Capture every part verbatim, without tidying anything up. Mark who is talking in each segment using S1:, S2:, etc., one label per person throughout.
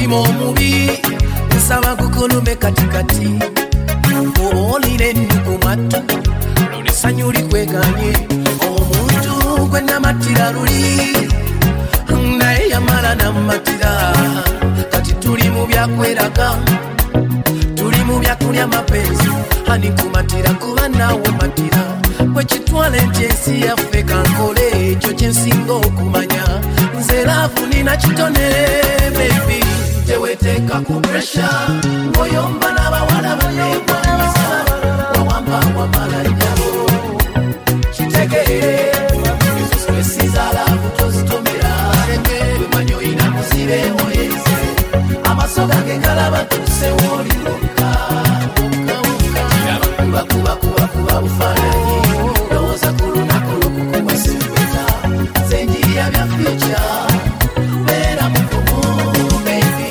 S1: omutima omubi nsaba gukulume katikati olire ndikumatu lulisanyu likweganye omuntu gwe namatira luli naye yamala namatira kati tuli mu byakweraga tuli mu byakulya mapenzi hani kumatira kuba nawe matira bwekitwala ensi yaffe kankole ekyo kyensinga okumanya nze laavu nina kitonere baby teweteeka ku pressure ngoyomba n'abawala banegwanyiza wawamba wamala njabo kitegere ezo stresi za laavu tozitomera wemanyi oyina muzibe oyeze amasoga ge galaba tuse woliroka kuba kuba kuba kuba bufaananyi lowooza ku lunaku lwokukuba sempeta zenjiriya bya future beera mukumu baby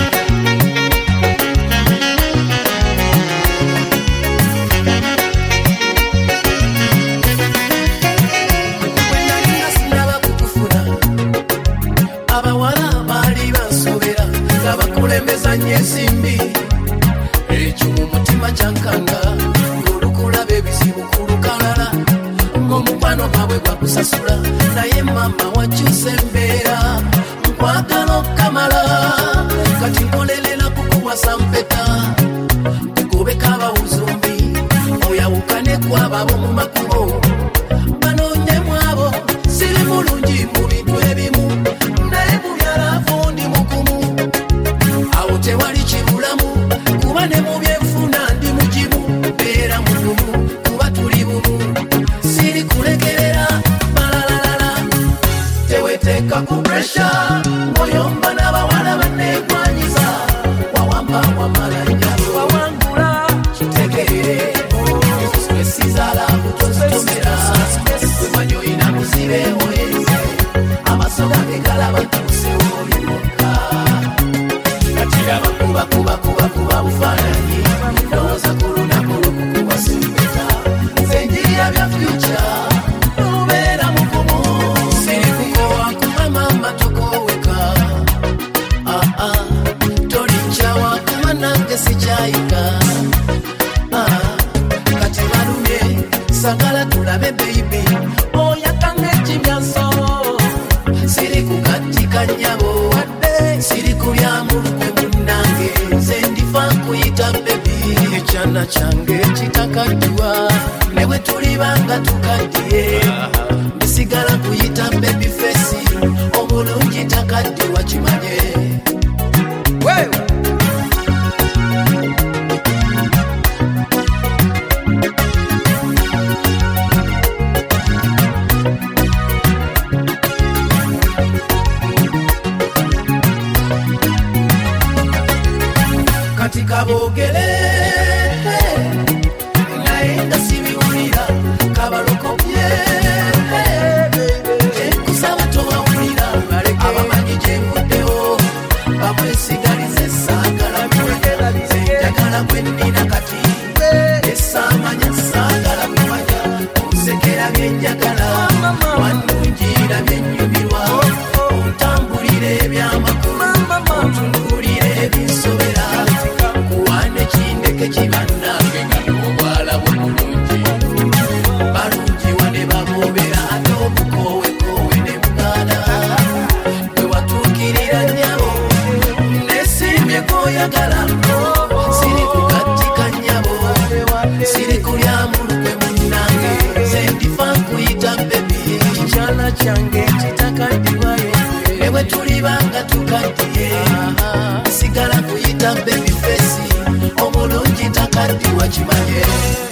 S1: wenalina sinaba kukufuna abawala baali bansobera nga bakulembeza nnyo ensimbi ekyo mu mutima kyankanga ng'olukulaba ebizibu ku lukalala ng'omukwano gwabwe gwakusasula naye mama wakyusa embeera nkwagala okukamala kati nkolerera kukuwasa mpeta kugobeka abawuzumbi oyawukane kwababo mu makubo banoonyemu abo siri mulungi mu bintu ebimu naye mu byalaavu ndi mukumu awo tewali kibulamu kuba ne mu byenfuna ndi mugimu beera mugumu kuba tuli bumu siri kulekerera malalalala teweteeka ku pressure ngoyomba n'abawala banegwanyiza wawamba wamala njalo wawangula kitegere ezo stresi za laavu tozitomera wemanyi oyina muzibe oyeze amasoga ge galaba tuse woliroka kati aba kuba kuba kuba kuba bufaananyi lowooza ku lunaku lwokukuba sempeta zenjiriya bya future lubeera mukumu siri kukowa kuba mama tokoweka aa tolincawa kuba nange sikyayika kati balumye sagala tulabe baby oyakanga ekimyaso siri kukatika nnyabo siri kulya mulukwe munnange nze ndifa nkuyita bebi ekyana kyange kitakaddiwa ne bwe tulibanga tukaddiye ndisigala kuyita bebi fesi obulungi takaddiwa kimanye katika boogere naye nga sibiwulira kabalokobye kusaba towawulira abamanyi gyevuddewo bamwesigalize saagala njagala gwennina kati esamanya saagala kumanya onsekera byenjagala wannungira byennyumirwa ontambulira ebyamakulu ontunuulira ebinsobera kuwane kindeke kibannange nga n'obwala bwomulungi balungi wane babobera ate obukowekowe ne bugala bwe watuukirira nnyabo nesimbye koyagala siri kukatika nnyabo siri kulya mulukwe munnange nze ndifa nkuyita bebi kikyala kyange kitakaddiwayo ne bwe tulibanga tukaddiye sigala kuyita bebi fesi obulungi takaddiwa kimanye